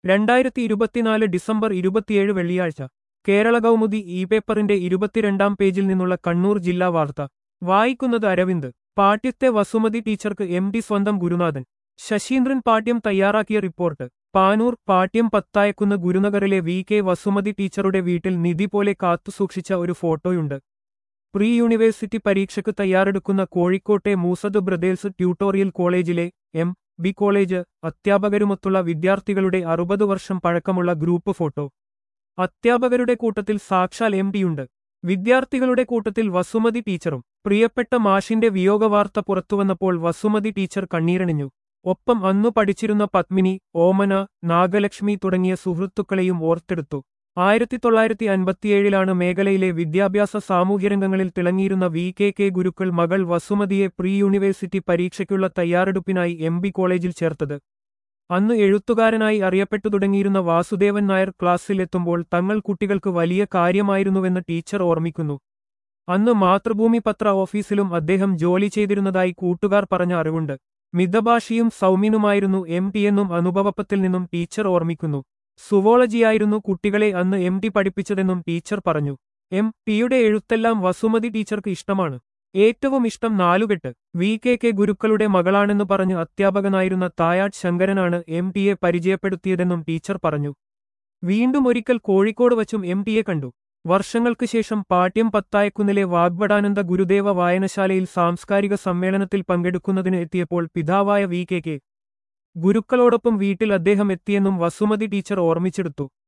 2024 December 27 വെള്ളിയാഴ്ച Kerala Kaumudi E പേപ്പറിന്റെ 22-ാം പേജിൽ നിന്നുള്ള കണ്ണൂർ ജില്ലാ വാർത്ത വായിക്കുന്നത് അരവിന്ദ്. പാട്യത്തെ വസുമതി ടീച്ചർക്ക് എം.ടി സ്വന്തം ഗുരുനാഥൻ. ശശീന്ദ്രൻ പാട്യം തയ്യാറാക്കിയ റിപ്പോർട്ട്. പാനൂർ. പാട്യം പത്തായക്കുന്ന് ഗുരുനഗറിലെ വി.കെ. വസുമതി ടീച്ചറുടെ വീട്ടിൽ നിധി പോലെ കാത്തുസൂക്ഷിച്ച ഒരു ഫോട്ടോയുണ്ട്. പ്രീ യൂണിവേഴ്സിറ്റി പരീക്ഷയ്ക്ക് തയ്യാറെടുക്കുന്ന കോഴിക്കോട്ടെ മൂസദ് ബ്രദേഴ്സ് ട്യൂട്ടോറിയൽ കോളേജിലെ എം.ബി. കോളേജ് അധ്യാപകരുമൊത്തുള്ള വിദ്യാർത്ഥികളുടെ 60 വർഷം പഴക്കമുള്ള ഗ്രൂപ്പ് ഫോട്ടോ. അധ്യാപകരുടെ കൂട്ടത്തിൽ സാക്ഷാൽ എം.ഡിയുണ്ട്. വിദ്യാർത്ഥികളുടെ കൂട്ടത്തിൽ വസുമതി ടീച്ചറും. പ്രിയപ്പെട്ട മാഷിന്റെ വിയോഗവാർത്ത പുറത്തുവന്നപ്പോൾ വസുമതി ടീച്ചർ കണ്ണീരണിഞ്ഞു. ഒപ്പം അന്നു പഠിച്ചിരുന്ന പത്മിനി, ഓമന, നാഗലക്ഷ്മി തുടങ്ങിയ സുഹൃത്തുക്കളെയും ഓർത്തെടുത്തു. 1957 മേഖലയിലെ വിദ്യാഭ്യാസ സാമൂഹ്യരംഗങ്ങളിൽ തിളങ്ങിയിരുന്ന വി.കെ. ഗുരുക്കൾ മകൾ വസുമതിയെ പ്രീ യൂണിവേഴ്സിറ്റി പരീക്ഷയ്ക്കുള്ള തയ്യാറെടുപ്പിനായി എം.ബി. കോളേജിൽ ചേർത്തത്. അന്ന് എഴുത്തുകാരനായി അറിയപ്പെട്ടു തുടങ്ങിയിരുന്ന വാസുദേവൻ നായർ ക്ലാസ്സിലെത്തുമ്പോൾ തങ്ങൾ കുട്ടികൾക്ക് വലിയ കാര്യമായിരുന്നുവെന്ന് ടീച്ചർ ഓർമ്മിക്കുന്നു. അന്ന് മാതൃഭൂമി പത്ര ഓഫീസിലും അദ്ദേഹം ജോലി ചെയ്തിരുന്നതായി കൂട്ടുകാർ പറഞ്ഞ അറിവുണ്ട്. മിതഭാഷിയും സൗമ്യനുമായിരുന്നു എം.ടിയെന്നും അനുഭവപ്പത്തിൽ നിന്നും ടീച്ചർ ഓർമ്മിക്കുന്നു. സുവോളജിയായിരുന്നു കുട്ടികളെ അന്ന് എം.ടി പഠിപ്പിച്ചതെന്നും ടീച്ചർ പറഞ്ഞു. എം.ടിയുടെ എഴുത്തെല്ലാം വസുമതി ടീച്ചർക്ക് ഇഷ്ടമാണ്. ഏറ്റവും ഇഷ്ടം നാലുകെട്ട്. വി.കെ. ഗുരുക്കളുടെ മകളാണെന്ന് പറഞ്ഞ് അധ്യാപകനായിരുന്ന തായാട്ട് ശങ്കരനാണ് എം.ടിയെ പരിചയപ്പെടുത്തിയതെന്നും ടീച്ചർ പറഞ്ഞു. വീണ്ടും ഒരിക്കൽ കോഴിക്കോട് വച്ചും എം.ടിയെ കണ്ടു. വർഷങ്ങൾക്ക് ശേഷം പാട്യം പത്തായക്കുന്നിലെ വാഗ്ഭടാനന്ദ ഗുരുദേവ വായനശാലയിൽ സാംസ്കാരിക സമ്മേളനത്തിൽ പങ്കെടുക്കുന്നതിന് എത്തിയപ്പോൾ പിതാവായ വി.കെ. ഗുരുക്കളോടൊപ്പം വീട്ടിൽ അദ്ദേഹം എത്തിയെന്നും വസുമതി ടീച്ചർ ഓർമ്മിച്ചെടുത്തു.